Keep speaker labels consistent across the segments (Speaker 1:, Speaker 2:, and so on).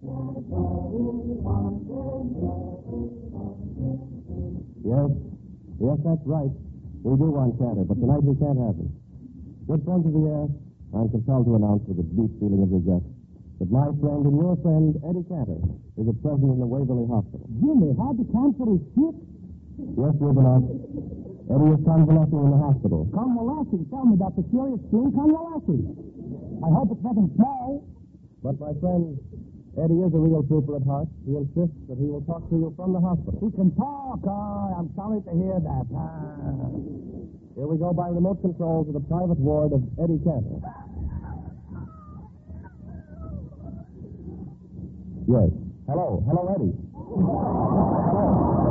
Speaker 1: Yes, that's right. We do want Cantor, but tonight we can't have him. Good friends of the air, I'm compelled to announce with a deep feeling of regret that my friend and your friend, Eddie Cantor, is at present in the Waverly Hospital.
Speaker 2: Jimmy, had the cancer is sick?
Speaker 1: Yes, Rubinoff. Eddie is convalescing in the hospital.
Speaker 2: Convalescing? Tell me, that's a serious thing, convalescing. I hope it's nothing small.
Speaker 1: But, my friend, Eddie is a real trooper at heart. He insists that he will talk to you from the hospital.
Speaker 2: He can talk. Oh, I'm sorry to hear that.
Speaker 1: Here we go by remote control to the private ward of Eddie Cantor. Yes. Hello, Eddie. Hello.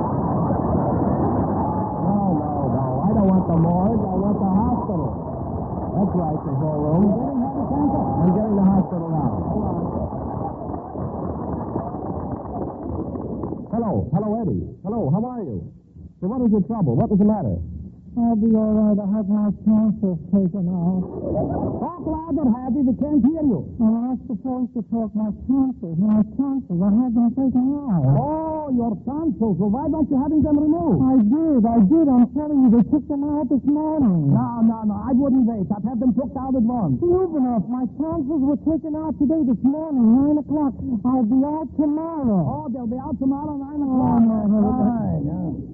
Speaker 1: No. I don't want the morgue. I want the hospital. That's right, control room. I'm getting the hospital now. Hello, Eddie. Hello, how are you? So what is your trouble? What was the matter?
Speaker 2: I'll be all right. I have my tonsils taken out. Talk louder, Hattie. They can't hear you. I'm not supposed to talk my tonsils. I had them taken out. Oh, your tonsils. Well, why don't you have them removed? I did. I'm telling you, they took them out this morning. No. I wouldn't wait. I'd have them took out at once. Rubinoff, my tonsils were taken out today, this morning, 9 o'clock. I'll be out tomorrow. Oh, they'll be out tomorrow, 9 o'clock. Fine,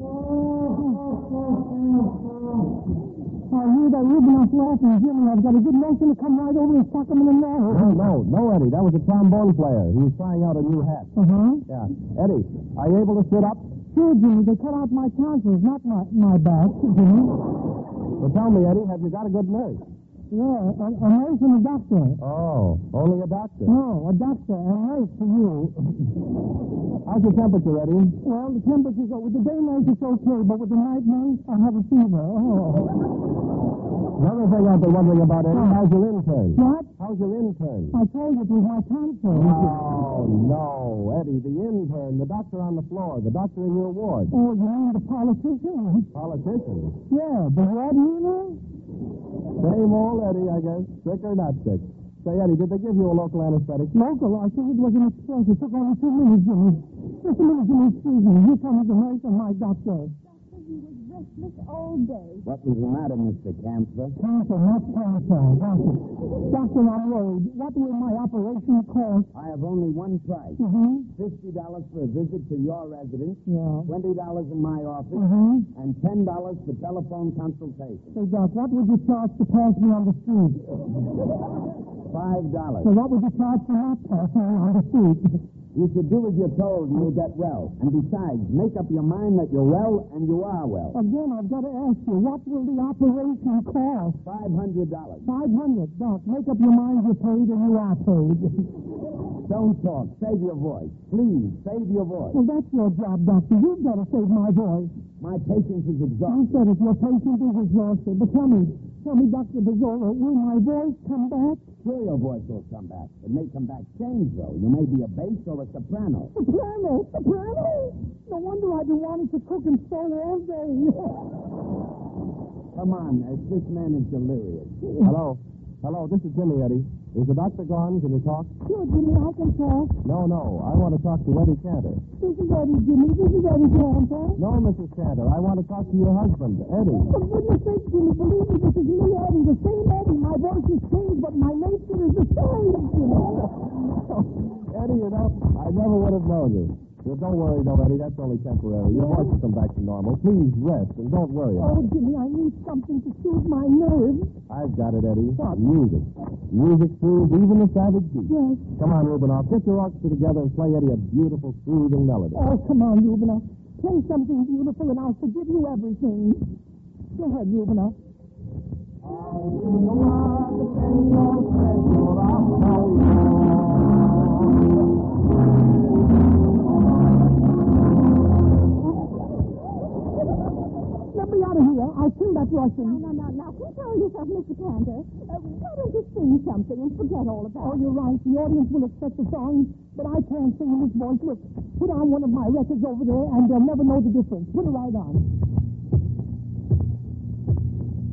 Speaker 2: I hear that Rubinoff laughing, Jimmy. I've got a good notion to come right over and suck him in the nose.
Speaker 1: No, Eddie. That was a trombone player. He was trying out a new hat. Yeah. Eddie, are you able to sit up?
Speaker 2: Sure, Jimmy. They cut out my tonsils, not my back, Jimmy.
Speaker 1: Well, tell me, Eddie, have you got a good nurse?
Speaker 2: Yeah, a nurse and a doctor.
Speaker 1: Oh, only a doctor?
Speaker 2: No, a doctor and a nurse for you.
Speaker 1: How's your temperature, Eddie?
Speaker 2: Well, the temperature's with the day nurse it's okay, but with the night nurse, I have a fever. Oh.
Speaker 1: Another thing I've been wondering about, Eddie, how's your intern?
Speaker 2: What?
Speaker 1: How's your intern?
Speaker 2: I told you it was my tonsils.
Speaker 1: Oh, no, Eddie, the intern, the doctor on the floor, the doctor in your ward.
Speaker 2: Oh, you mean the politician?
Speaker 1: Politician?
Speaker 2: Yeah, the ward healer?
Speaker 1: Same old Eddie, I guess. Sick or not sick. Say, Eddie, did they give you a local anesthetic?
Speaker 2: Local? I think it was an express. It took only 2 minutes, Jimmy. Just a minute, Jimmy. Excuse me. You tell me the nurse and my doctor.
Speaker 3: He was restless all day.
Speaker 4: What was the matter, Mr. Cantor?
Speaker 2: Cancer, not cancer. Doctor, I'm worried. What will my operation cost?
Speaker 4: I have only one price. $50 for a visit to your residence.
Speaker 2: Yeah.
Speaker 4: $20 in my office. And $10 for telephone consultation.
Speaker 2: Say, Doc, what would you charge to pass me on the street?
Speaker 4: $5.
Speaker 2: So what would you charge for not passing me on the street?
Speaker 4: You should do as you're told and you'll get well. And besides, make up your mind that you're well and you are well.
Speaker 2: Again, I've got to ask you, what will the operation cost?
Speaker 4: $500.
Speaker 2: $500. Doc, make up your mind you're paid and you are paid.
Speaker 4: Don't talk. Save your voice. Please, save your voice.
Speaker 2: Well, that's your job, Doctor. You've got to save my voice.
Speaker 4: My patience is
Speaker 2: You
Speaker 4: exhausted.
Speaker 2: said it. Your patient is exhausted. But tell me, Dr. Bezola, will my voice come back?
Speaker 4: Sure, your voice will come back. It may come back changed, though. You may be a bass or a soprano.
Speaker 2: Soprano? No wonder I've been wanting to cook and sew all day.
Speaker 4: Come on, this man is delirious.
Speaker 1: Hello, this is Jimmy, Eddie. Is the doctor gone? Can you talk?
Speaker 2: Sure, Jimmy, I can talk.
Speaker 1: No, I want to talk to Eddie Cantor.
Speaker 2: This is Eddie, Jimmy. This is Eddie Cantor.
Speaker 1: No, Mrs. Cantor, I want to talk to your husband, Eddie.
Speaker 2: For goodness sake, Jimmy, believe me, this is me, Eddie. The same Eddie. My voice has changed, but my nature is the same, Jimmy.
Speaker 1: Eddie, I never would have known you. Well, don't worry, though, Eddie. That's only temporary. Your voice will come back to normal. Please rest and don't worry about it.
Speaker 2: Jimmy, I need something to soothe my nerves.
Speaker 1: I've got it, Eddie.
Speaker 2: What?
Speaker 1: Music. Music soothes even the savage beast.
Speaker 2: Yes.
Speaker 1: Come on, Rubinoff. Get your orchestra together and play Eddie a beautiful, soothing melody.
Speaker 2: Oh, come on, Rubinoff. Play something beautiful and I'll forgive you everything. Go ahead, Rubinoff. Let me out of here. I'll sing that Russian.
Speaker 3: No. Control yourself, Mr. Cantor. Why don't you sing something and forget all about
Speaker 2: Oh,
Speaker 3: it?
Speaker 2: you're right. The audience will accept the song, but I can't sing in this voice. Look, put on one of my records over there, and they'll never know the difference. Put it right on.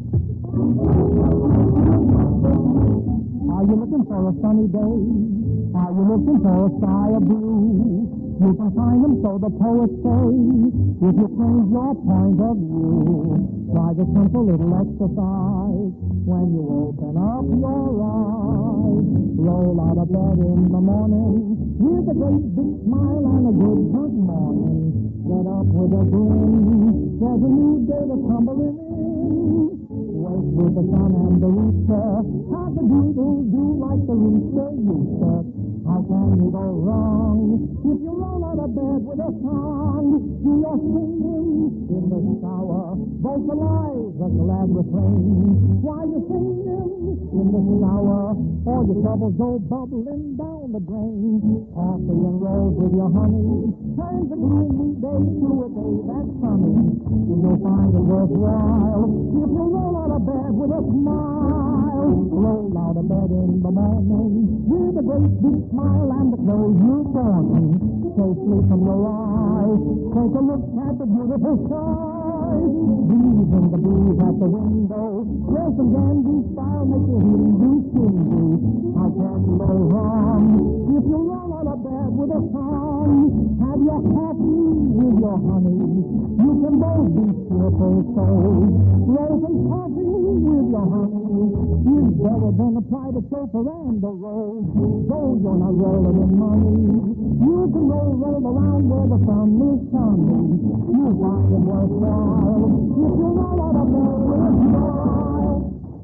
Speaker 2: Are you looking for a sunny day? Are you looking for a sky of blue? You can find them, so the poets say. If you change your point of view, try the simple little exercise. When you open up your eyes, roll out of bed in the morning with a great big smile and a good morning. Get up with a grin. There's a new day that's tumbling in. Wake with the sun and the rooster. How the do like the rooster used to. How can you go wrong if you roll out of bed with a song? Do your singing in the shower, both alive and glad refrain. While you're singing in the shower, all your troubles go bubbling down the drain. Coffee and rolls with your honey turns a gloomy day to a day that's sunny. You'll find it worthwhile if you roll out of bed with a smile. Roll out of bed in the morning with a great big smile and the clothes you're born in. Safely from your eyes, take a look at the beautiful sky. Breathe in the breeze at the window. Dress in dandy style, make your healing do shindy. How can you go wrong if you roll out of bed with a song? Have your coffee with your honey. You can both be cheerful souls. Roll some coffee with your honey is better than a private chauffeur and a roll. Though you're not rolling in money, you can roll around where the sun is shining. You'll find it worthwhile if you roll out of bed with a smile.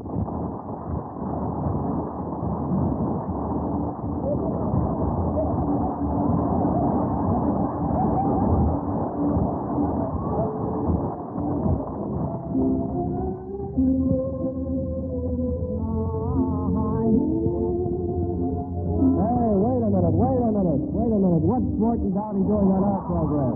Speaker 1: Wait a minute. What's Morton Downey doing on our program?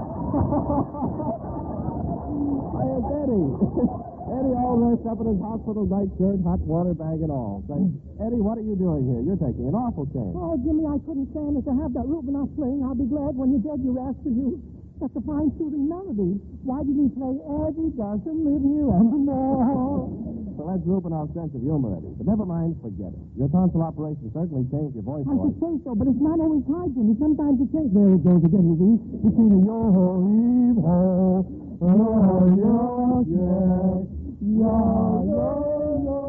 Speaker 1: Hey, it's Eddie. Eddie all dressed up in his hospital nightshirt, hot water bag and all. Say, Eddie, what are you doing here? You're taking an awful chance.
Speaker 2: Oh, Jimmy, I couldn't stand it to have that Rubinoff playing. I'll be glad when you're dead, you rascal, you. That's a fine soothing melody. Why didn't he play Eddie doesn't live here anymore?
Speaker 1: Well, that's Rubinoff's sense of humor, Eddie. But never mind, forget it. Your tonsil operation certainly changed your voice.
Speaker 2: I should say so, but it's not always hard, Jimmy. Sometimes it changes. There it goes again, you see. You see the yo-ho-heave-ho, yo-yo, yeah, yo-yo.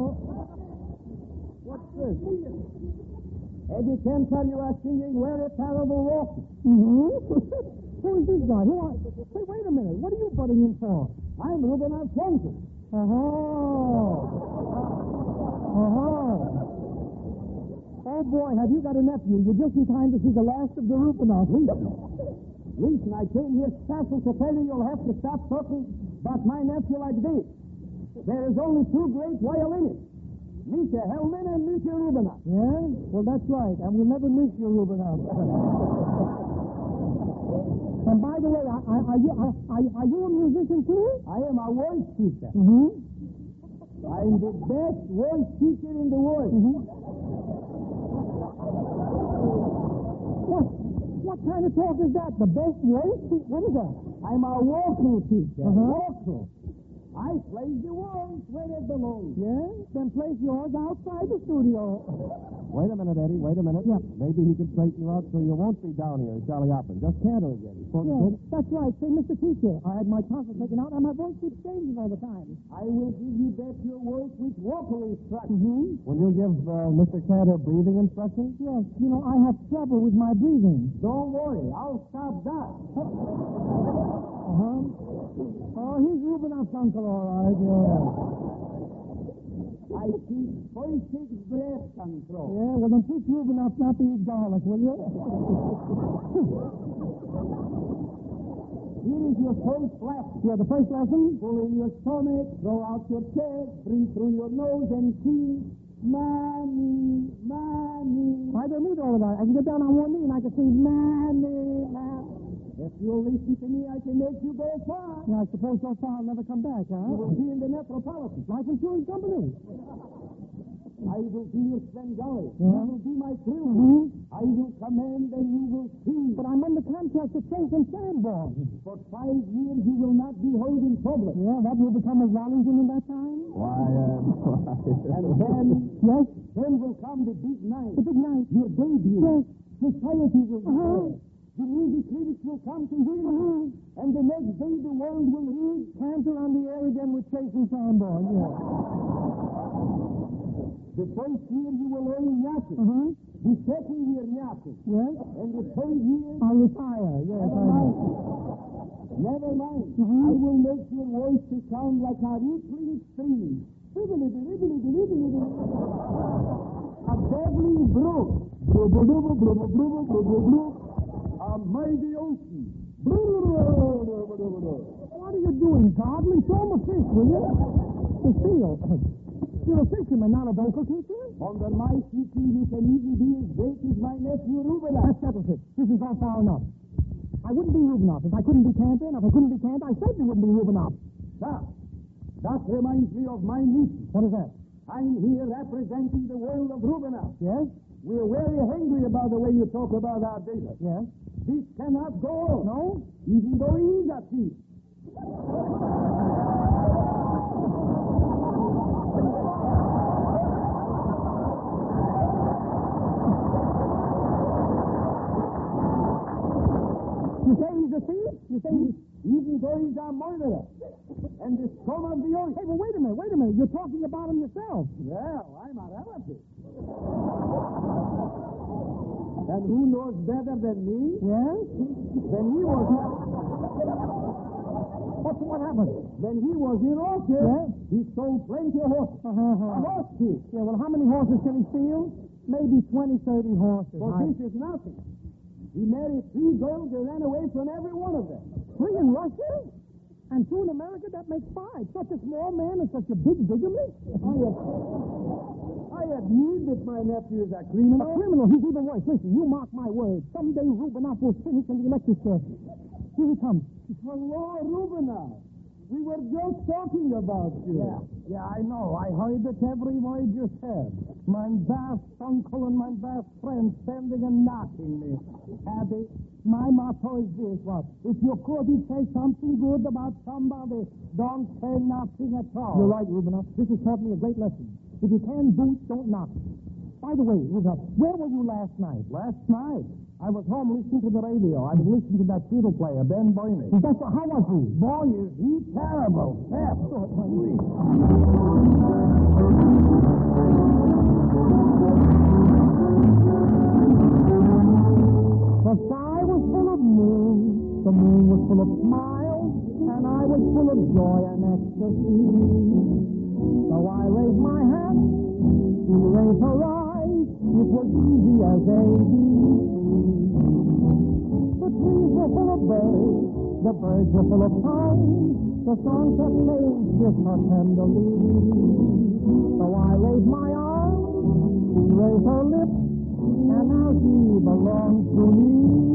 Speaker 1: What's this?
Speaker 4: Eddie Kemper, you are singing very terrible walking.
Speaker 2: Mm-hmm. Who is this guy? Hey, wait a minute. What are you butting in for?
Speaker 4: I'm Ruben Alfonso.
Speaker 2: Oh, boy, have you got a nephew? You're just in time to see the last of the Rubinoff.
Speaker 4: Listen, I came here special to tell you you'll have to stop talking about my nephew like this. There is only two great violinists, Misha Hellman and Misha Rubinoff.
Speaker 2: Yeah? Well, that's right, and we'll never miss you, Rubinoff. And by the way, are you a musician, too?
Speaker 4: I am a voice teacher.
Speaker 2: Mm-hmm.
Speaker 4: I'm the best voice teacher in the world.
Speaker 2: Mm-hmm. What kind of talk is that? The best voice? What is that?
Speaker 4: I'm a vocal teacher.
Speaker 2: Vocal.
Speaker 4: I play the voice where it belongs.
Speaker 2: Yeah? Then place yours outside the studio.
Speaker 1: Wait a minute, Eddie. Wait a minute.
Speaker 2: Yeah.
Speaker 1: Maybe he can straighten you out so you won't be down here in Charlie Oppen. Just canter again.
Speaker 2: Yeah, that's right. Say, Mr. Teacher, I had my tonsil taken out and my voice keeps changing all the time.
Speaker 4: I will give you back your voice with vocal instructions.
Speaker 2: Mm-hmm.
Speaker 1: Will you give Mr. Cantor breathing instructions?
Speaker 2: Yes. You know, I have trouble with my breathing.
Speaker 4: Don't worry. I'll stop that.
Speaker 2: Uh-huh. Oh, he's Rubinoff's uncle, all right, yeah.
Speaker 4: I teach basic breath control.
Speaker 2: Yeah, well, then teach Rubinoff not to eat garlic, will you?
Speaker 4: Here is your first lesson.
Speaker 2: Yeah, the first lesson?
Speaker 4: Pull in your stomach, throw out your chest, breathe through your nose, and sing, Mommy, Mommy.
Speaker 2: I don't need all of that. I can get down on one knee and I can sing, Mommy, Mommy.
Speaker 4: If you'll listen to me, I can make you go far.
Speaker 2: Yeah, I suppose so far I'll never come back, huh?
Speaker 4: You will be in the Metropolitan
Speaker 2: Life Insurance Company.
Speaker 4: I will be your Svengali.
Speaker 2: Yeah.
Speaker 4: You will be my crew.
Speaker 2: Mm-hmm.
Speaker 4: I will command and you will see.
Speaker 2: But I'm under contract just a chink and Sanborn.
Speaker 4: For 5 years you will not be heard in public.
Speaker 2: Yeah, that will become a Wellington in that time?
Speaker 1: Why,
Speaker 4: And then,
Speaker 2: Yes?
Speaker 4: then will come the big night.
Speaker 2: The big night.
Speaker 4: Your debut.
Speaker 2: Yes.
Speaker 4: Society will be
Speaker 2: Uh-huh.
Speaker 4: there. The music critics will come to hear you. And the next day the world will read
Speaker 2: Cantor on the air again with Chasing Sanborn, yeah.
Speaker 4: the first year you will earn nothing.
Speaker 2: Uh-huh.
Speaker 4: The second year nothing.
Speaker 2: Yes?
Speaker 4: And the third year,
Speaker 2: I'll retire, yes.
Speaker 4: never mind. Never mind.
Speaker 2: Mhm.
Speaker 4: I will make your voice to sound like a rippling stream. A babbling brook. A mighty ocean.
Speaker 2: What are you doing, Godly? Show him a fish, will you? The seal. You're a fisherman, not a vocal teacher?
Speaker 4: Under my teaching, you can even be as great as my nephew Reuben.
Speaker 2: That settles it. This is all far enough. I wouldn't be Rubinoff if I couldn't be Cantor, and if I couldn't be Cantor, I certainly wouldn't be Rubinoff.
Speaker 4: That reminds me of my mission.
Speaker 2: What is that?
Speaker 4: I'm here representing the world of Rubinoff.
Speaker 2: Yes?
Speaker 4: We're very angry about the way you talk about our data.
Speaker 2: Yes?
Speaker 4: This cannot go on.
Speaker 2: No?
Speaker 4: Even though he is a thief.
Speaker 2: You say he's a thief? You say he's...
Speaker 4: Even though he's a murderer. And the scum of the earth.
Speaker 2: Hey, well, wait a minute. You're talking about him yourself.
Speaker 4: Well, I'm a relative. And who knows better than me?
Speaker 2: Yes?
Speaker 4: When he was...
Speaker 2: What happened?
Speaker 4: When he was in office,
Speaker 2: Yes?
Speaker 4: he stole plenty of horses. A horse thief.
Speaker 2: Yeah, well, how many horses can he steal? Maybe 20, 30 horses.
Speaker 4: For this is nothing. He married 3 girls and ran away from every one of them.
Speaker 2: 3 in Russia? And 2 in America? That makes 5. Such a small man and such a big bigamist?
Speaker 4: I admit that my nephew is a criminal.
Speaker 2: A criminal? He's even worse. Listen, you mark my words. Someday Rubinoff will finish in the electric chair. Here he comes.
Speaker 4: Hello, Rubinoff. We were just talking about you.
Speaker 2: Yeah, I know. I heard it every word you said. My best uncle and my best friend standing and knocking me. Abby, my motto is this, what? If you couldn't say something good about somebody, don't say nothing at all. You're right, Rubinoff. This has taught me a great lesson. If you can boot, don't knock. By the way, Rubinoff, where were you last night?
Speaker 1: last night, I was home listening to the radio. I was listening to that fiddle player, Ben Burney.
Speaker 2: How was he?
Speaker 1: Boy, is he terrible. Yes.
Speaker 2: The sky was full of moon, the moon was full of smiles, and I was full of joy and ecstasy. So I raised my hand, she raised her eyes, it was easy as ABC. The trees were full of birds, the birds were full of songs, the songs that played just her tenderly. So I raised my arms, she raised her lips, and now she belongs to me.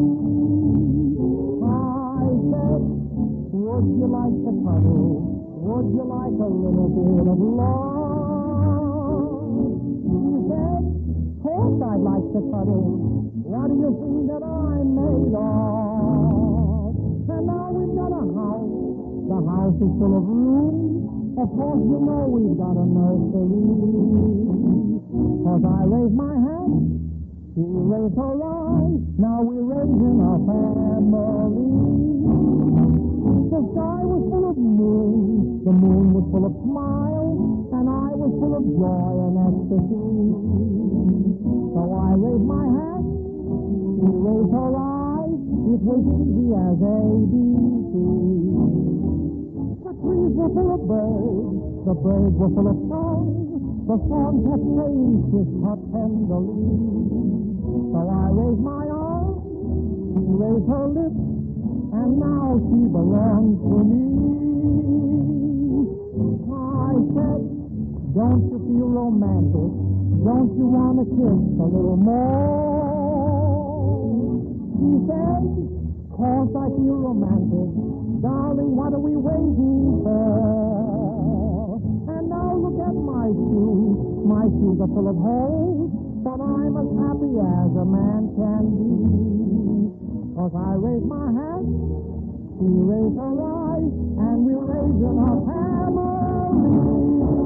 Speaker 2: I said, would you like to cuddle? Would you like a little bit of love? She said, of course I'd like to cuddle. What do you think that I'm made of? And now we've got a house. The house is full of rooms. Of course you know we've got a nursery. 'Cause I raised my hand. She raised her eyes, now we're raising our family. The sky was full of moon, the moon was full of smiles, and I was full of joy and ecstasy. So I raised my hand, she raised her eyes, it was easy as ABC. The trees were full of birds, the birds were full of songs, the songs had played his heart tenderly. So I raised my arms, she raised her lips, and now she belongs to me. I said, don't you feel romantic? Don't you want to kiss a little more? She said, course I feel romantic. Darling, what are we waiting for? And now look at my shoes. My shoes are full of holes, but I'm as happy as a man can be. 'Cause 'cause I raise my hand, she raised her eyes, and we're raising our family.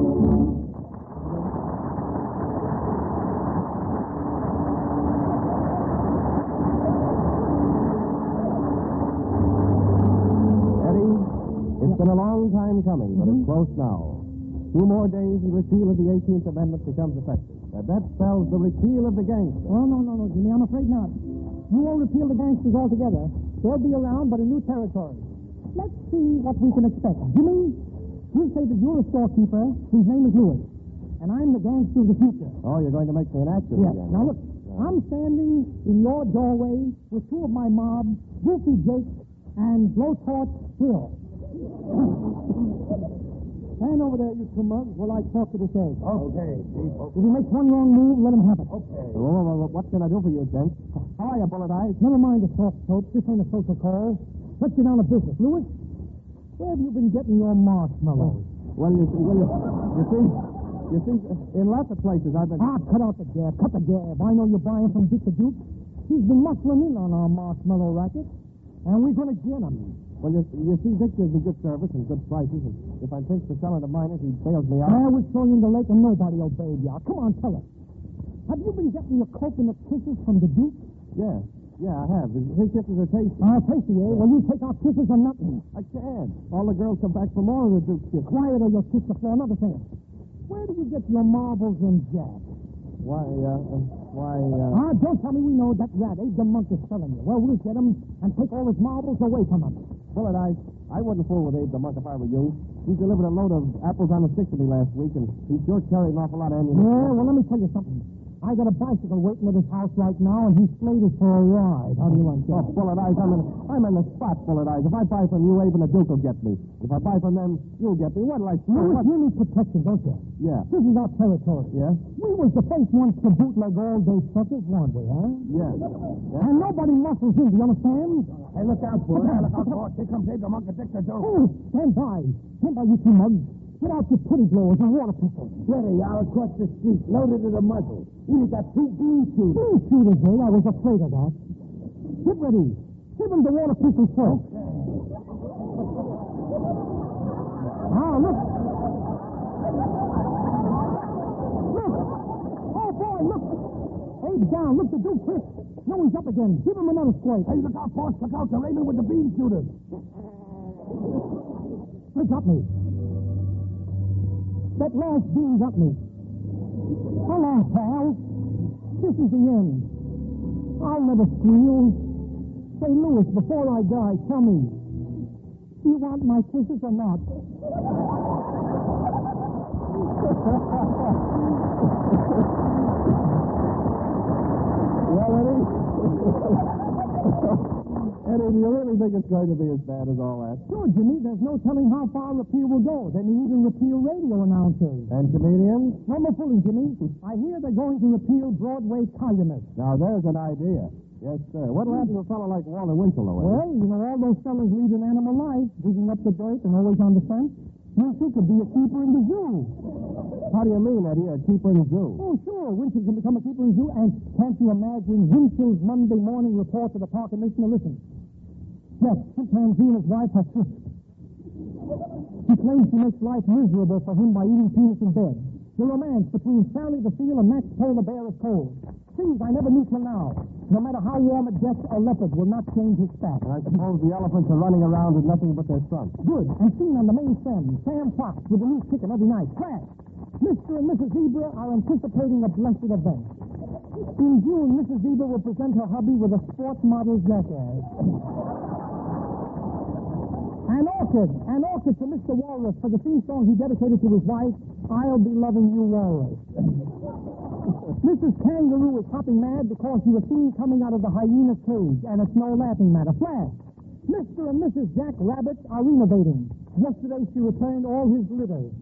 Speaker 1: It's been a long time coming, but it's close now. 2 more days and repeal of the 18th Amendment becomes effective. And that spells the repeal of the gangsters.
Speaker 2: Oh, no, Jimmy, I'm afraid not. You won't repeal the gangsters altogether. They'll be around, but in new territory. Let's see what we can expect. Jimmy, you say that you're a storekeeper whose name is Lewis, and I'm the gangster of the future.
Speaker 1: Oh, you're going to make me an actor
Speaker 2: Yes.
Speaker 1: again.
Speaker 2: Now, look, I'm standing in your doorway with 2 of my mob, Goofy Jake and Blowtorch Bill. Stand over there, you 2 mugs, while I talk to this egg.
Speaker 4: Okay, Chief.
Speaker 2: If he makes one wrong move, let him have it.
Speaker 4: Okay.
Speaker 1: What can I do for you, gent? How are you, Bullet Eyes?
Speaker 2: Never mind the soft soap. This ain't a social call. Let's get down to business. Lewis, where have you been getting your marshmallows?
Speaker 1: Well, you see, in lots of places I've been...
Speaker 2: Cut out the gab. Cut the gab. I know you're buying from Dick the Duke. He's been muscling in on our marshmallow racket, and we're going to get him.
Speaker 1: Well, you see, Dick gives me good service and good prices, and if I think to sell it to miners, he bails me out.
Speaker 2: I was throwing you in the lake and nobody obeyed you. Come on, tell us. Have you been getting your coconut kisses from the Duke?
Speaker 1: Yeah, I have. His kisses are tasty.
Speaker 2: Tasty, eh? Well, you take our kisses or nothing.
Speaker 1: I can't. All the girls come back for more of the Duke's kisses.
Speaker 2: Quiet or you'll kiss the floor. Another thing. Where do you get your marbles and jazz? Don't tell me we know that rat, Abe the Monk, is selling you. Well, we'll get him and take all his marbles away from him.
Speaker 1: Bullet Eyes, I wouldn't fool with Abe the Monk if I were you. He delivered a load of apples on a stick to me last week, and he sure carried an awful lot of ammunition.
Speaker 2: Yeah, well, let me tell you something. I got a bicycle waiting at his house right now, and he's slated for a ride. How do you like that?
Speaker 1: Oh, Bullet Eyes, I'm in the spot, Bullet Eyes. If I buy from you, Abe and the Duke will get me. If I buy from them, you'll get me. What'll I say?
Speaker 2: You need protection, don't you?
Speaker 1: Yeah.
Speaker 2: This is our territory.
Speaker 1: Yeah?
Speaker 2: We was the first ones to bootleg all-day suckers, weren't we, huh?
Speaker 1: Yeah.
Speaker 2: And nobody muscles in, do you understand?
Speaker 4: Hey, look out, boy. Look out, boy. Here comes Abe the Monk and Dick the Duke.
Speaker 2: Oh, stand by. Stand by, you 2 mugs. Get out your putty blowers and water pistols.
Speaker 4: Ready, out across the street, loaded to the muzzle. We got 2 bean shooters.
Speaker 2: Bean shooters, eh? I was afraid of that. Get ready. Give him the water pistols first. Now, look. Look. Oh, boy, look. Abe's down. Look, the Duke hit. No, he's up again. Give him another square.
Speaker 4: Hey, look out, boss. Look out. They're aiming with the bean shooters.
Speaker 2: They got me. That last bean got me. Hello, pal. This is the end. I'll never squeal. Say, Lewis, before I die, tell me, do you want my kisses or not?
Speaker 1: Well, Eddie? Eddie, do you really think it's going to be as bad as all that?
Speaker 2: Sure, Jimmy. There's no telling how far repeal will go. They may even repeal radio announcers.
Speaker 1: And comedians?
Speaker 2: No more fooling, Jimmy. I hear they're going to repeal Broadway columnists.
Speaker 1: Now, there's an idea. Yes, sir. What'll happen to a fellow like Walter Winslow, though?
Speaker 2: Well, you know, all those fellas lead an animal life, digging up the dirt and always on the fence. You too could be a keeper in the zoo.
Speaker 1: How do you mean, Eddie, a keeper in the zoo?
Speaker 2: Oh, sure. Winchell can become a keeper in the zoo. And can't you imagine Winchell's Monday morning report to the park commissioner? Listen. Yes, chimpanzee and his wife have kissed. He claims she makes life miserable for him by eating peanuts in bed. The romance between Sally the Seal and Max Polar Bear is cold. Things I never knew till now. No matter how warm it gets, a leopard will not change his fat.
Speaker 1: And I suppose the elephants are running around with nothing but their trunks.
Speaker 2: Good. And seen on the main stem, Sam Fox with a new chicken every night. Crash! Mr. and Mrs. Zebra are anticipating a blessed event. In June, Mrs. Zebra will present her hubby with a sports model jackass. An orchid to Mr. Walrus for the theme song he dedicated to his wife, I'll Be Loving You, Walrus. Mrs. Kangaroo is hopping mad because she was seen coming out of the hyena's cage, and it's no laughing matter. Flash! Mr. and Mrs. Jack Rabbit are renovating. Yesterday she returned all his litter.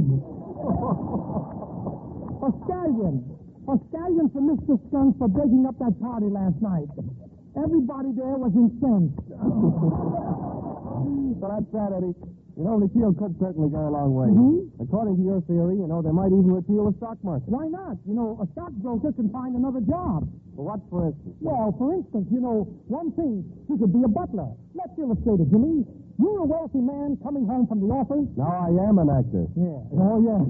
Speaker 2: A stallion for Mr. Skunk for breaking up that party last night. Everybody there was incensed.
Speaker 1: So that's that, Eddie. You know, repeal could certainly go a long way.
Speaker 2: Mm-hmm.
Speaker 1: According to your theory, you know, they might even repeal the stock market.
Speaker 2: Why not? You know, a stockbroker can find another job.
Speaker 1: For what, for instance?
Speaker 2: Well, for instance, you know, one thing, you could be a butler. Let's illustrate it, Jimmy. You're a wealthy man coming home from the office.
Speaker 1: Now I am an actor.
Speaker 2: Yeah. Oh, yeah.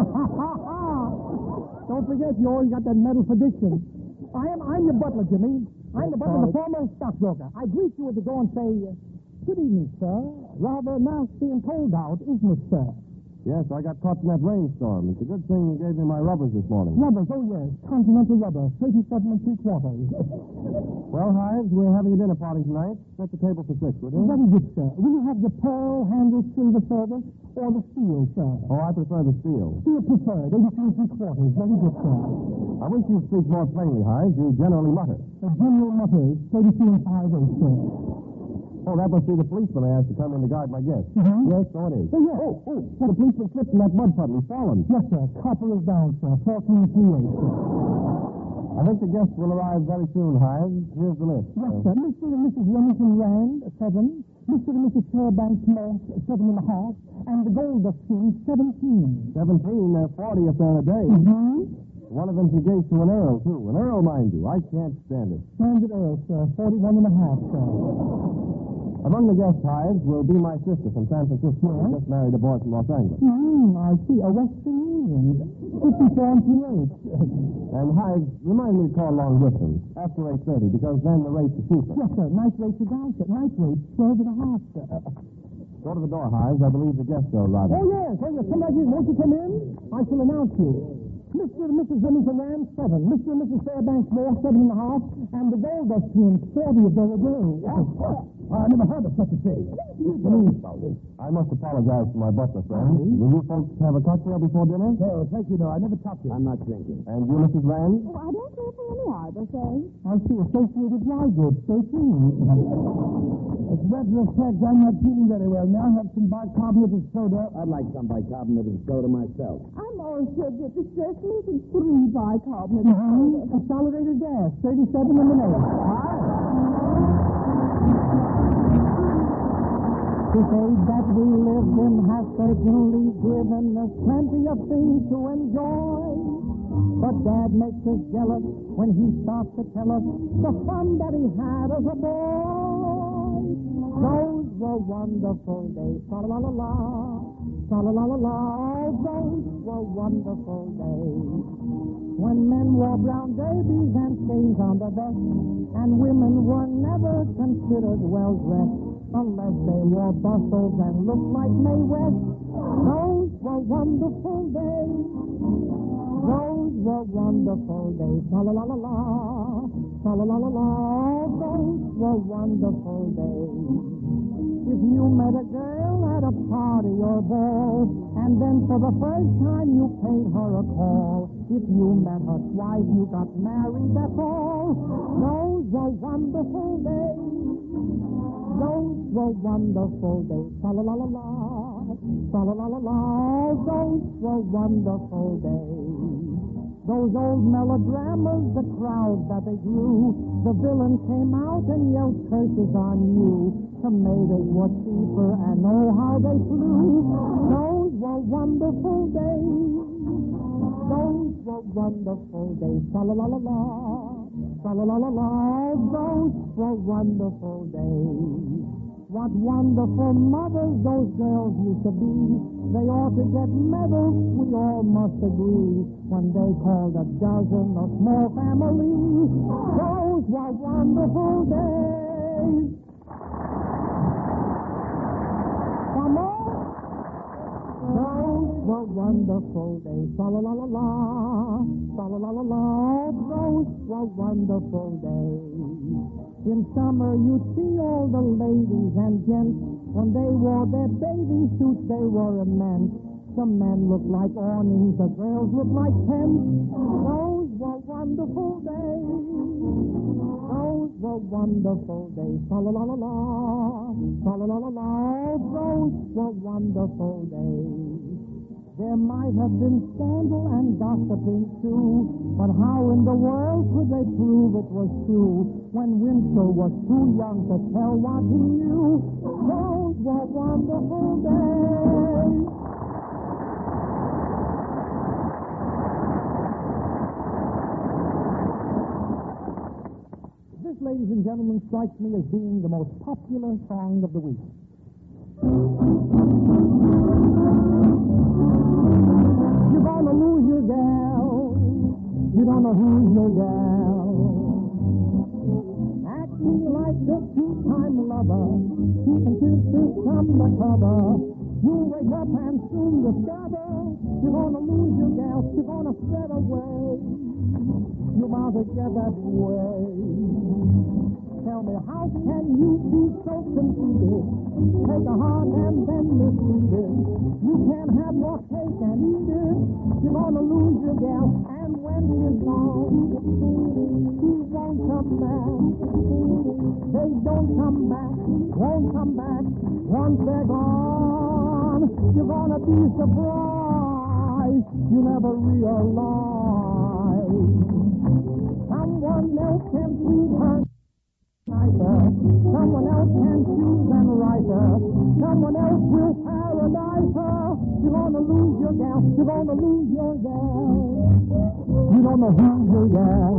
Speaker 2: Don't forget, you always got that medal for diction. I'm your butler, Jimmy. I'm the butler, the foremost stockbroker. I greet you at the door and say, good evening, sir. Rather nasty and cold out, isn't it, sir?
Speaker 1: Yes, I got caught in that rainstorm. It's a good thing you gave me my rubbers this morning.
Speaker 2: Rubbers, oh, yes. Continental rubber, 37 3/4.
Speaker 1: Well, Hives, we're having a dinner party tonight. Set the table for 6, would you?
Speaker 2: Very good, sir. Will you have the pearl-handled silver service or the steel, sir?
Speaker 1: Oh, I prefer the steel.
Speaker 2: Steel preferred, 83 3/4. Very good, sir.
Speaker 1: I wish you'd speak more plainly, Hives. You generally mutter.
Speaker 2: The General Motors, 32 5/8, sir.
Speaker 1: Oh, that must be the policeman I asked to come in to guard my guests.
Speaker 2: Mm-hmm.
Speaker 1: Yes, so it is.
Speaker 2: Oh, yeah.
Speaker 1: The policeman slipped in that mud puddle. He's fallen.
Speaker 2: Yes, sir. Copper is down, sir. 14 3/8, sir.
Speaker 1: I think the guests will arrive very soon, Hives. Here's the list.
Speaker 2: Yes, sir. Mr. and Mrs. Remington Rand, 7. Mr. and Mrs. Fairbanks Morse, 7.5. And the Goldstein, 17.
Speaker 1: 17. They're 40 if they're a day.
Speaker 2: Mm-hmm.
Speaker 1: One of them's engaged to an earl, too. An earl, mind you. I can't stand it.
Speaker 2: Standard Earl, sir. 41.5, sir.
Speaker 1: Among the guest Hives will be my sister from San Francisco. Who just married a boy from Los Angeles.
Speaker 2: I see. A Western Union. 54 and 3/8.
Speaker 1: And Hives, remind me to call along with them after 8:30, because then the rates are cheaper.
Speaker 2: Yes, sir. Night rates are down, sir. Night rates, 12.5, sir.
Speaker 1: Go to the door, Hives. I believe the guests are arriving.
Speaker 2: Oh, yes. Come right in. Won't you come in? I shall announce you. Mr. and Mrs. Remington Rand, 7. Mr. and Mrs. Fairbanks Moore, 7.5. And the Goldstein, 40 of their a day.
Speaker 4: I never heard of such a thing.
Speaker 1: I must apologize to my butler friend. Will you folks have a cocktail before dinner?
Speaker 4: No, thank you, no. I never touched it. I'm not drinking.
Speaker 1: And you, Mrs. Rand?
Speaker 3: Oh, I don't care for any arbor, sir.
Speaker 2: I see. Associated Dry Goods, 13.
Speaker 4: As a matter of fact, I'm not feeling very well. May I have some bicarbonate of soda? I'd like some bicarbonate of soda myself.
Speaker 3: I'm also a bit distressed. Making 3 bicarbonate of soda.
Speaker 2: Consolidated gas, 37 and an 8. This age that we live in has certainly given us plenty of things to enjoy. But Dad makes us jealous when he starts to tell us the fun that he had as a boy. Those were wonderful days. Fa-la-la-la-la. Fa-la-la-la-la. Those were wonderful days. When men wore brown derbies and stains on their vests, and women were never considered well-dressed unless they wore bustles and looked like Mae West. Those were wonderful days. Those were wonderful days. Fa-la-la-la-la. Fa-la-la-la-la. Those were wonderful days. If you met a girl at a party or ball, and then for the first time you paid her a call, if you met her twice, you got married, that's all. Those were wonderful days. Those were wonderful days. Fa-la-la-la-la. Fa-la-la-la-la. Those were wonderful days. Those old melodramas, the crowds that they grew, the villain came out and yelled curses on you. Tomatoes were cheaper and oh, how they flew. Those were wonderful days. Those were wonderful days. Fa-la-la-la-la. Fa-la-la-la-la. Those were wonderful days. What wonderful mothers those girls used to be. They ought to get medals, we all must agree, when they called a dozen a small family. Those were wonderful days. Come on. Those were wonderful days. Fa-la-la-la-la. Fa-la-la-la-la. Those were wonderful days. In summer, you'd see all the ladies and gents. When they wore their bathing suits, they were immense. The men looked like awnings, the girls looked like tents. Those were wonderful days. Those were wonderful days. Fa-la-la-la-la. Fa-la-la-la-la. Those were wonderful days. There might have been scandal and gossiping too, but how in the world could they prove it was true when Winslow was too young to tell what he knew? Those were wonderful days. This, ladies and gentlemen, strikes me as being the most popular song of the week. You're gonna lose your gal. You don't know who's your gal. Acting like a two-time lover, keeping kisses from the cover. You'll wake up and soon discover you're gonna lose your gal. You're gonna fade away. You're bound to get that way. Tell me, how can you be so conceited? Take a heart and then mistreat it. You can't have your cake and eat it. You're gonna lose your gal, and when she's gone, she won't come back. They don't come back, won't come back. Once they're gone, you're gonna be surprised. You never realize someone else can treat her nicer. Someone else can choose and write her. Someone else will paradise her. You're gonna lose your gal. You're gonna lose your gal. You don't know who's your gal.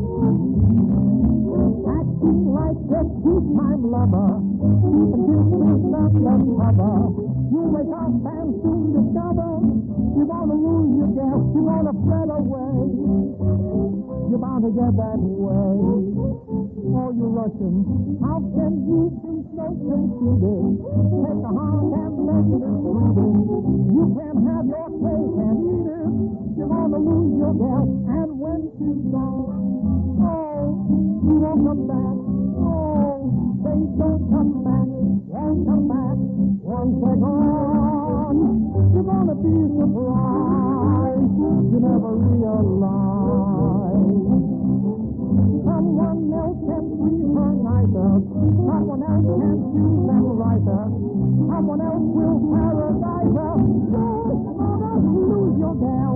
Speaker 2: Acting like a two-time lover. Keeping kisses up and cover. You wake up and soon discover you're gonna lose your gal. You're gonna fret away. You're bound to get that way. Oh, you Russians, how can you be so conceited? Take a heart and let it breathe it. You can't have your cake and eat it. You're gonna lose your gal, and when she's gone, oh, you won't come back. Oh, they don't come back, won't come back. Once they're gone, you're gonna be surprised. You never realize someone else can treat her nicer. Someone else can choose and write her. Someone else will paradise her. You're gonna lose your gal.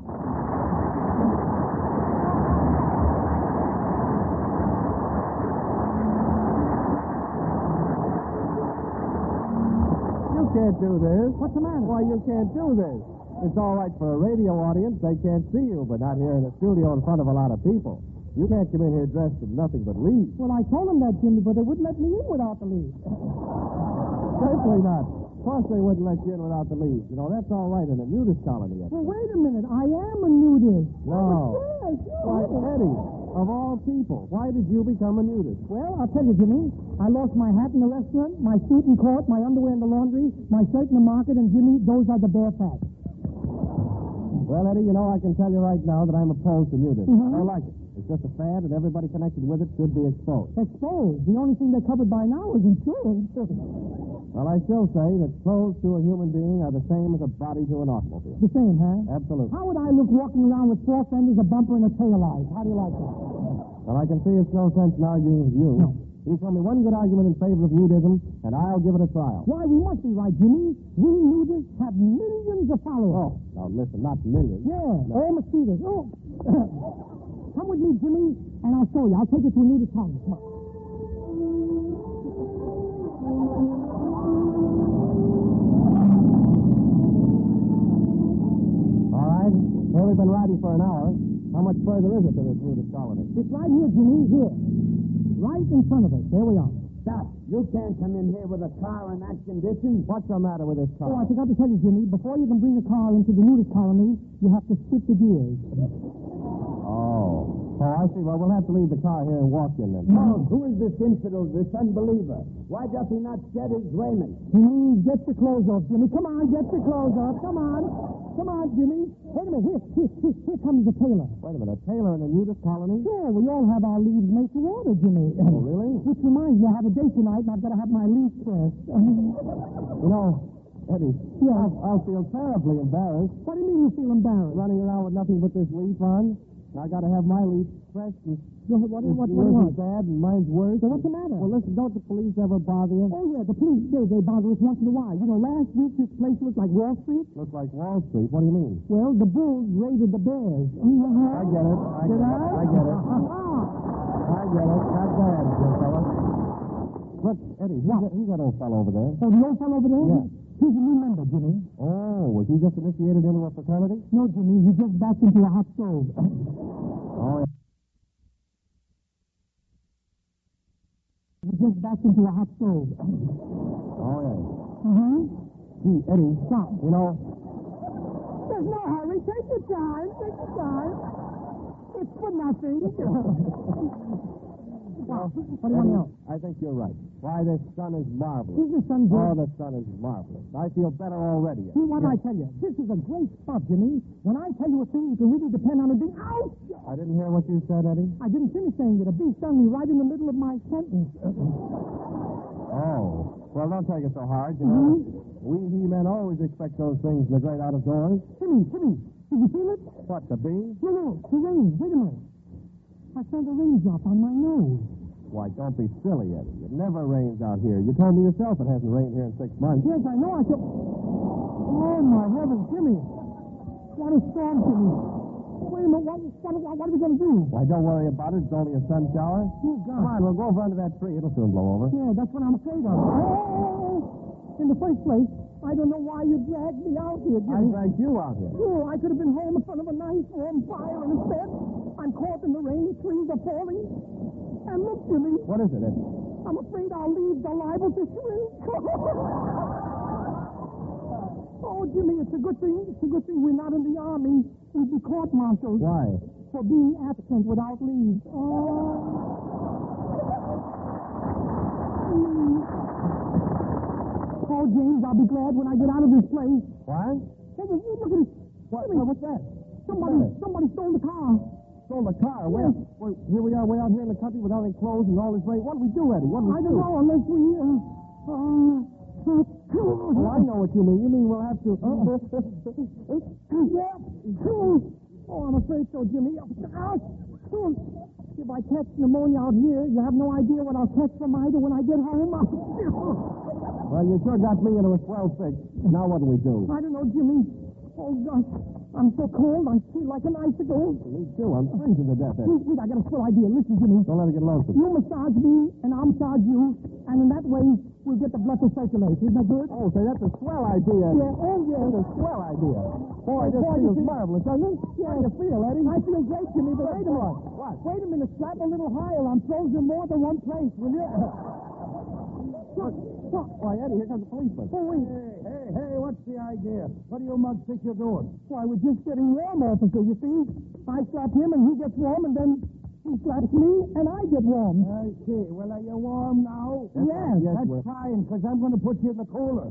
Speaker 1: You can't do this.
Speaker 2: What's the matter?
Speaker 1: Why, you can't do this. It's all right for a radio audience. They can't see you, but not here in a studio in front of a lot of people. You can't come in here dressed in nothing but leaves.
Speaker 2: Well, I told them that, Jimmy, but they wouldn't let me in without the leave.
Speaker 1: Certainly not. Of course they wouldn't let you in without the leaves. You know, that's all right in a nudist colony.
Speaker 2: Well, wait a minute. I am a nudist.
Speaker 1: No.
Speaker 2: Yes,
Speaker 1: Why, Eddie, of all people, why did you become a nudist?
Speaker 2: Well, I'll tell you, Jimmy. I lost my hat in the restaurant, my suit in court, my underwear in the laundry, my shirt in the market, and, Jimmy, those are the bare facts.
Speaker 1: Well, Eddie, you know, I can tell you right now that I'm opposed to nudism.
Speaker 2: Mhm.
Speaker 1: I don't like it. It's just a fad, and everybody connected with it should be exposed.
Speaker 2: Exposed. The only thing they're covered by now is insurance.
Speaker 1: Well, I still say that clothes to a human being are the same as a body to an automobile.
Speaker 2: The same, huh?
Speaker 1: Absolutely.
Speaker 2: How would I look walking around with four fenders, a bumper, and a tail light? How do you like that?
Speaker 1: Well, I can see it's no sense in arguing with you.
Speaker 2: No.
Speaker 1: You tell me one good argument in favor of nudism, and I'll give it a trial.
Speaker 2: Why, we must be right, Jimmy. We nudists have millions of followers.
Speaker 1: Oh, now listen, not millions.
Speaker 2: Yeah, all mosquitoes. Oh. Come with me, Jimmy, and I'll show you. I'll take you to a nudist colony. Come on.
Speaker 1: All right. Well, we've been riding for an hour. How much further is it to this nudist colony?
Speaker 2: It's right here, Jimmy, here. Right in front of us. There we are.
Speaker 4: Stop. You can't come in here with a car in that condition.
Speaker 1: What's the matter with this car?
Speaker 2: Oh, I forgot to tell you, Jimmy. Before you can bring the car into the nudist colony, you have to skip the gears.
Speaker 1: Oh. Oh, I see. Well, we'll have to leave the car here and walk in then.
Speaker 4: Charles, who is this infidel, this unbeliever? Why does he not shed his raiment?
Speaker 2: Jimmy, get your clothes off, Jimmy. Come on, get your clothes off. Come on. Come on, Jimmy. Wait a minute. Here comes the tailor.
Speaker 1: Wait a minute. A tailor in a nudist colony?
Speaker 2: Sure, we all have our leaves made to order, Jimmy.
Speaker 1: Oh, really?
Speaker 2: Which reminds me, I have a date tonight, and I've got to have my leaves pressed.
Speaker 1: You know, Eddie,
Speaker 2: Yeah.
Speaker 1: I'll feel terribly embarrassed
Speaker 2: What do you mean you feel embarrassed?
Speaker 1: running around with nothing but this leaf on. I got to have my lease fresh. And
Speaker 2: What do you want?
Speaker 1: bad and mine's worse.
Speaker 2: So what's the matter?
Speaker 1: Well, listen, don't the police ever bother you?
Speaker 2: Oh, yeah, the police, they bother us once in a while. You know, last week this place looked like Wall Street.
Speaker 1: Looks like Wall Street. What do you mean?
Speaker 2: Well, the Bulls raided the Bears.
Speaker 1: I get it. I get it. Not bad, dear fella. Look, Eddie, who's that old fellow over there?
Speaker 2: Oh, the old fellow over there?
Speaker 1: Yeah.
Speaker 2: He's a new member, Jimmy.
Speaker 1: Oh, was he just initiated into a fraternity?
Speaker 2: No, Jimmy, he just backed into a hot stove.
Speaker 1: Oh, yeah.
Speaker 2: He just backed into a hot stove.
Speaker 1: Oh, yeah.
Speaker 2: Uh-huh.
Speaker 1: Gee, Eddie,
Speaker 2: Stop.
Speaker 1: you know,
Speaker 2: There's no hurry. Take your time. It's for nothing.
Speaker 1: well,
Speaker 2: What do you want to know?
Speaker 1: I think you're right. Why, this sun is marvelous.
Speaker 2: Isn't the sun good?
Speaker 1: Oh, the sun is marvelous. I feel better already.
Speaker 2: See, what I tell you? This is a great spot, Jimmy. When I tell you a thing, you can really depend on it being out.
Speaker 1: I didn't hear what you said, Eddie.
Speaker 2: I didn't finish saying it. A bee stung me right in the middle of my sentence.
Speaker 1: Oh. Well, don't take it so hard, you know. We he-men always expect those things in the great out of doors.
Speaker 2: Jimmy, did you feel it?
Speaker 1: What, the bee?
Speaker 2: No, the rain. Wait a minute. I felt a raindrop on my nose.
Speaker 1: Why, don't be silly, Eddie. It never rains out here. You told me yourself it hasn't rained here in 6 months.
Speaker 2: Yes, I know. Oh, my heavens, Jimmy. What a storm, Jimmy. Wait a minute. What are we going to do?
Speaker 1: Why, don't worry about it. It's only a sun shower.
Speaker 2: Oh, God.
Speaker 1: Come on, we'll go over under that tree. It'll soon blow over.
Speaker 2: Yeah, that's what I'm afraid of. Oh! In the first place, I don't know why you dragged me out here,
Speaker 1: I
Speaker 2: Jimmy.
Speaker 1: dragged you out here.
Speaker 2: Sure, I could have been home in front of a nice warm fire, and instead, I'm caught in the rain, trees are falling. And look, Jimmy,
Speaker 1: What is it, Eddie?
Speaker 2: I'm afraid our leaves are liable to shrink. Oh, Jimmy, it's a good thing. It's a good thing we're not in the army. We'd be court-martialed
Speaker 1: Why?
Speaker 2: for being absent without leave. Oh. Oh, James, I'll be glad when I get out of this place.
Speaker 1: What?
Speaker 2: Hey, look at this. Jimmy,
Speaker 1: What's that?
Speaker 2: somebody stole the car.
Speaker 1: Stole the car. Where? Well, here we are way out here in the country without any clothes and all this rain. What do we do, Eddie? What do we
Speaker 2: I
Speaker 1: do?
Speaker 2: don't know unless we,
Speaker 1: Oh, I know what you mean. You mean we'll have to...
Speaker 2: Yeah. Oh, I'm afraid so, Jimmy. If I catch pneumonia out here, you have no idea what I'll catch from either when I get home.
Speaker 1: Well, you sure got me into a swell fix. Now what do we do?
Speaker 2: I don't know, Jimmy. Oh, gosh. I'm so cold, I feel like an icicle.
Speaker 1: Me too. I'm freezing to death, Eddie.
Speaker 2: Wait, I got a swell idea. Listen, Jimmy.
Speaker 1: Don't let it get lonesome.
Speaker 2: You massage me, and I'll massage you, and in that way, we'll get the blood to circulate. Isn't that good?
Speaker 1: Oh, say, that's a swell idea.
Speaker 2: Yeah, oh, yeah.
Speaker 1: That's a swell idea. Boy, this feels marvelous, doesn't it?
Speaker 2: Yeah.
Speaker 1: How do you feel, Eddie?
Speaker 2: I feel great, Jimmy, but wait a minute.
Speaker 1: What?
Speaker 2: Wait a minute. Slap a little higher. I'm frozen more than one place, will you?
Speaker 1: Why, Eddie, here comes the policeman.
Speaker 2: Oh, wait.
Speaker 4: Hey, what's the idea? What do you mugs think you're doing?
Speaker 2: Why, we're just getting warm, officer, you see? I slap him, and he gets warm, and then he slaps me, and I get warm.
Speaker 4: I see. Well, are you warm now?
Speaker 2: Yes.
Speaker 1: Yes,
Speaker 4: That's fine, because I'm going to put you in the cooler.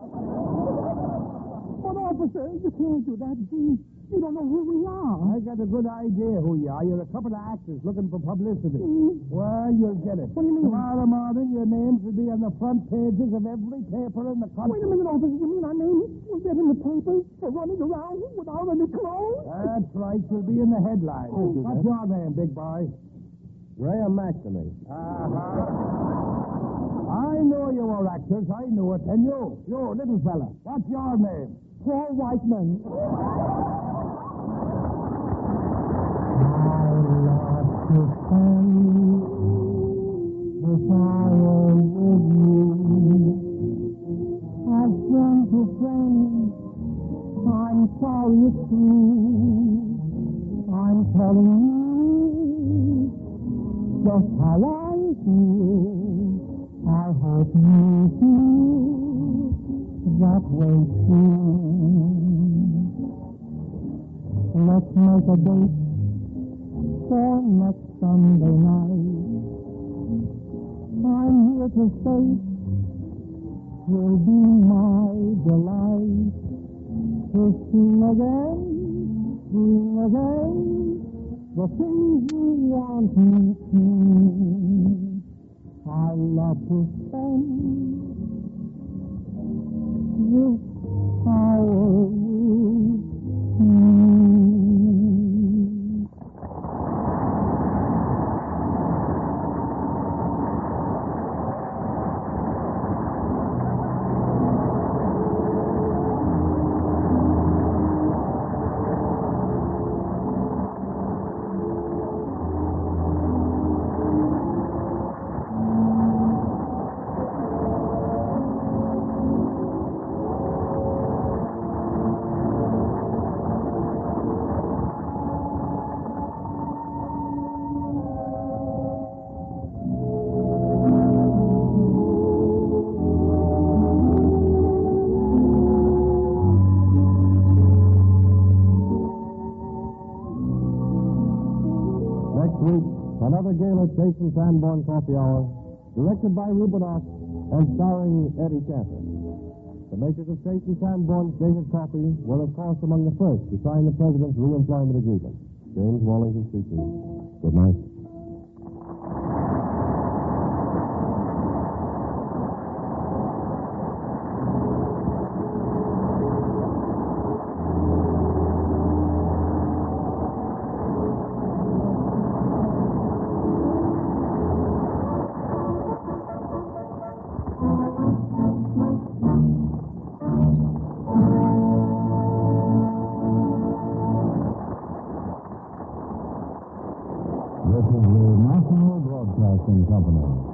Speaker 2: But, officer, you can't do that. You don't know who we are.
Speaker 4: I got a good idea who you are. You're a couple of actors looking for publicity. Well, you'll get it.
Speaker 2: What do you mean?
Speaker 4: Tomorrow morning, your names will be on the front pages of every paper in the country.
Speaker 2: Wait a minute, officer. You mean our name will get in the papers for running around without any clothes?
Speaker 4: That's right. You'll be in the headlines. What's your name, big boy?
Speaker 1: Graham McNamee.
Speaker 4: I know you were actors. I knew it. And you, little fella, what's your name?
Speaker 2: Paul Whiteman.
Speaker 5: I love to spend this hour with you. As friend to friend, I'm sorry it's true. I'm telling you just how I feel. I hope you feel that way too. Let's make a date for next Sunday night. I'm here to state will be my delight to sing again, dream again, the things you want me to. I love to spend this hour with you.
Speaker 1: popular Chase and Sanborn Coffee Hour, directed by Rubinoff and starring Eddie Cantor. The makers of Chase and Sanborn's dated coffee were, of course, among the first to sign the President's re-employment agreement. James Wallington speaking. Good night.
Speaker 6: This is the National Broadcasting Company.